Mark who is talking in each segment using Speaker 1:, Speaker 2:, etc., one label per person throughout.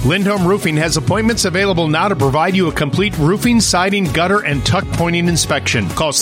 Speaker 1: Lindholm Roofing has appointments available now to provide you a complete roofing, siding, gutter, and tuck pointing inspection. Call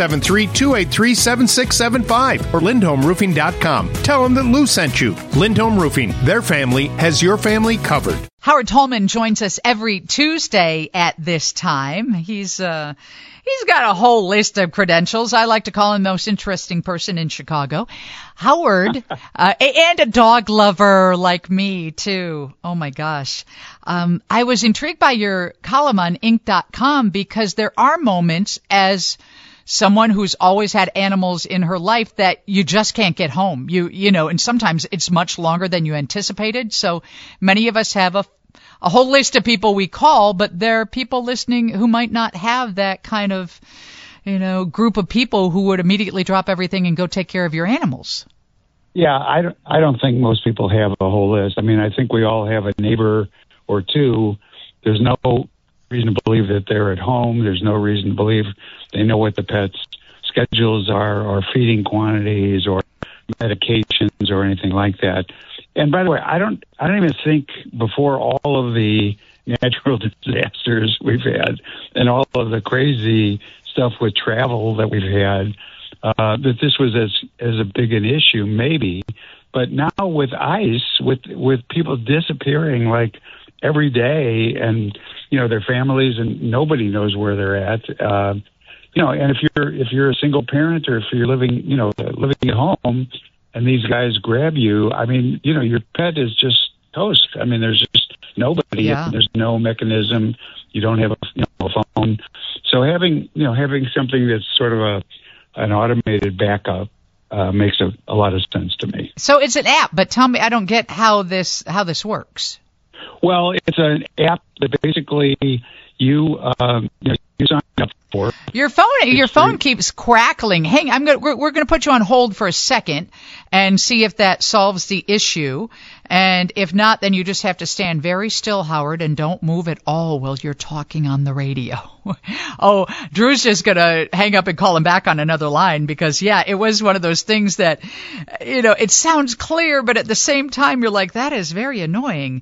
Speaker 1: 773-283-7675 or lindholmroofing.com. Tell them that Lou sent you. Lindholm Roofing, their family has your family covered.
Speaker 2: Howard Tolman joins us every Tuesday at this time. He's got a whole list of credentials. I like to call him the most interesting person in Chicago. Howard, and a dog lover like me, too. Oh, my gosh. I was intrigued by your column on Inc.com because there are moments as someone who's always had animals in her life that you just can't get home. You know, and sometimes it's much longer than you anticipated. So many of us have a whole list of people we call, but there are people listening who might not have that kind of, group of people who would immediately drop everything and go take care of your animals.
Speaker 3: Yeah, I don't think most people have a whole list. I mean, I think we all have a neighbor or two. There's no reason to believe that they're at home. There's no reason to believe they know what the pet's schedules are or feeding quantities or medications or anything like that. And by the way, I don't even think before all of the natural disasters we've had and all of the crazy stuff with travel that we've had, that this was as a big an issue, maybe. But now with ICE, with people disappearing like every day, and their families, and nobody knows where they're at. And if you're a single parent or if you're living at home, and these guys grab you, I mean, your pet is just toast. I mean, there's just nobody.
Speaker 2: Yeah.
Speaker 3: There's no mechanism. You don't have a phone. So having something that's sort of an automated backup makes a lot of sense to me.
Speaker 2: So it's an app, but tell me, I don't get how this works.
Speaker 3: Well, it's an app that basically you sign up for.
Speaker 2: Your phone keeps crackling. Hang, we're going to put you on hold for a second and see if that solves the issue. And if not, then you just have to stand very still, Howard, and don't move at all while you're talking on the radio. Oh, Drew's just going to hang up and call him back on another line because, yeah, it was one of those things that, it sounds clear, but at the same time, you're like, that is very annoying.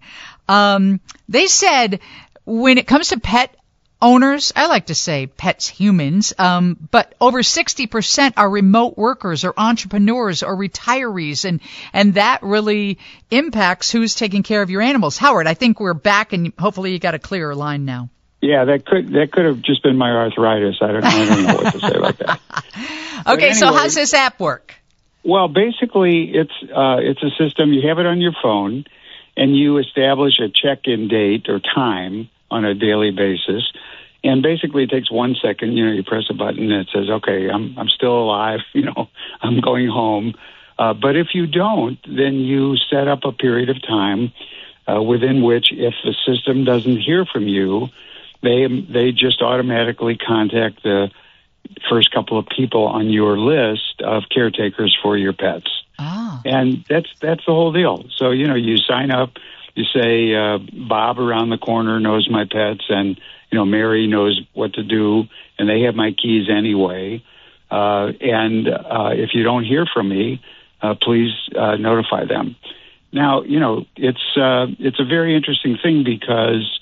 Speaker 2: They said when it comes to pet owners, I like to say pets humans, but over 60% are remote workers or entrepreneurs or retirees, and that really impacts who's taking care of your animals. Howard, I think we're back, and hopefully you got a clearer line now.
Speaker 3: Yeah, that could have just been my arthritis. I don't know what to say about that.
Speaker 2: Okay, anyway, so how's this app work?
Speaker 3: Well, basically, it's a system. You have it on your phone, and you establish a check-in date or time on a daily basis. And basically, it takes 1 second. You press a button and it says, "Okay, I'm still alive. I'm going home." But if you don't, then you set up a period of time within which, if the system doesn't hear from you, they just automatically contact the first couple of people on your list of caretakers for your pets.
Speaker 2: Ah.
Speaker 3: And that's the whole deal. So you sign up. You say Bob around the corner knows my pets, and Mary knows what to do, and they have my keys anyway. And if you don't hear from me, please notify them. Now, it's a very interesting thing because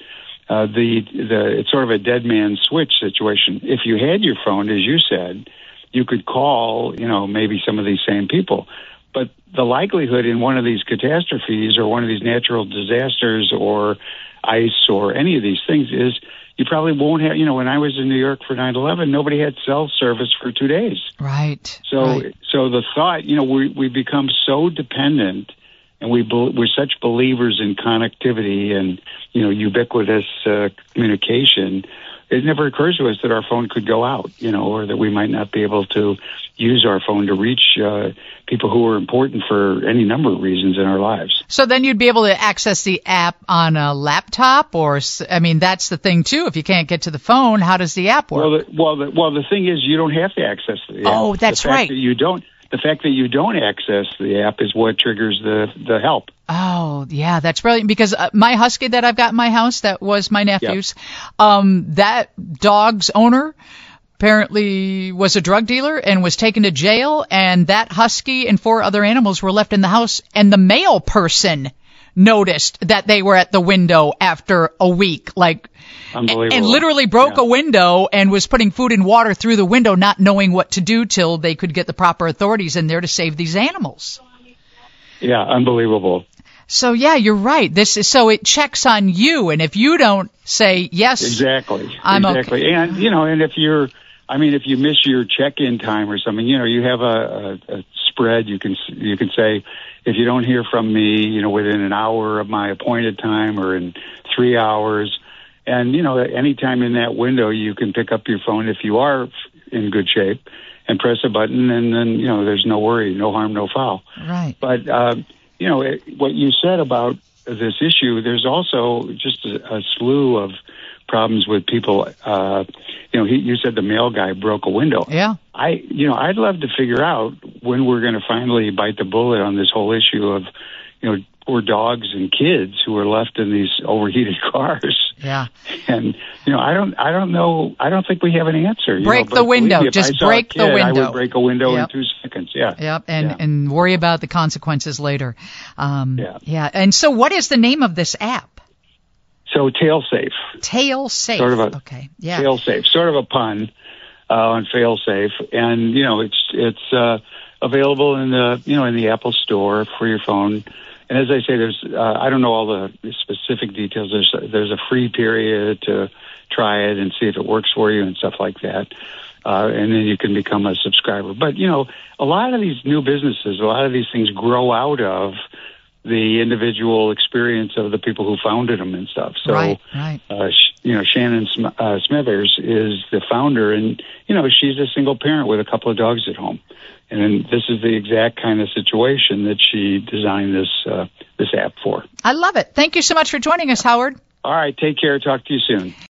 Speaker 3: it's sort of a dead man switch situation. If you had your phone, as you said, you could call, maybe some of these same people. But the likelihood in one of these catastrophes or one of these natural disasters or ice or any of these things is you probably won't have, when I was in New York for 9/11, nobody had cell service for 2 days.
Speaker 2: Right.
Speaker 3: So the thought, we become so dependent, and we're such believers in connectivity and, ubiquitous communication. It never occurs to us that our phone could go out, or that we might not be able to use our phone to reach people who are important for any number of reasons in our lives.
Speaker 2: So then you'd be able to access the app on a laptop, that's the thing too. If you can't get to the phone, how does the app work?
Speaker 3: Well, the thing is, you don't have to access the app.
Speaker 2: Oh, that's right.
Speaker 3: The fact that you don't access the app is what triggers the help.
Speaker 2: Oh, yeah, that's brilliant because my husky that I've got in my house, that was my nephew's, that dog's owner apparently was a drug dealer and was taken to jail, and that husky and 4 other animals were left in the house, and the mail person noticed that they were at the window after a week,
Speaker 3: Unbelievable.
Speaker 2: and literally broke a window and was putting food and water through the window, not knowing what to do till they could get the proper authorities in there to save these animals.
Speaker 3: Yeah, unbelievable.
Speaker 2: So yeah, you're right. So it checks on you, and if you don't say yes,
Speaker 3: exactly.
Speaker 2: Okay.
Speaker 3: And and if you miss your check-in time or something, you have a spread. You can say, if you don't hear from me, within an hour of my appointed time or in 3 hours, and any time in that window, you can pick up your phone if you are in good shape and press a button, and then there's no worry, no harm, no foul.
Speaker 2: Right.
Speaker 3: But what you said about this issue, there's also just a slew of problems with people. You said the mail guy broke a window.
Speaker 2: Yeah.
Speaker 3: I'd love to figure out when we're going to finally bite the bullet on this whole issue of, poor dogs and kids who are left in these overheated cars.
Speaker 2: Yeah.
Speaker 3: And I don't know. I don't think we have an answer.
Speaker 2: Break the window. Just break the window.
Speaker 3: I would break a window in 2 seconds. Yeah.
Speaker 2: Yep. And worry about the consequences later.
Speaker 3: Yeah.
Speaker 2: Yeah. And so, what is the name of this app?
Speaker 3: So Tailsafe.
Speaker 2: Tailsafe.
Speaker 3: Sort of a
Speaker 2: okay. Yeah.
Speaker 3: Tailsafe. Sort of a pun on failsafe, and it's available in the Apple Store for your phone. And as I say, there's I don't know all the specific details. There's a free period to try it and see if it works for you and stuff like that. And then you can become a subscriber. But a lot of these new businesses, a lot of these things grow out of the individual experience of the people who founded them and stuff. So,
Speaker 2: right.
Speaker 3: Shannon Smithers is the founder, and she's a single parent with a couple of dogs at home. And this is the exact kind of situation that she designed this app for.
Speaker 2: I love it. Thank you so much for joining us, Howard.
Speaker 3: All right. Take care. Talk to you soon.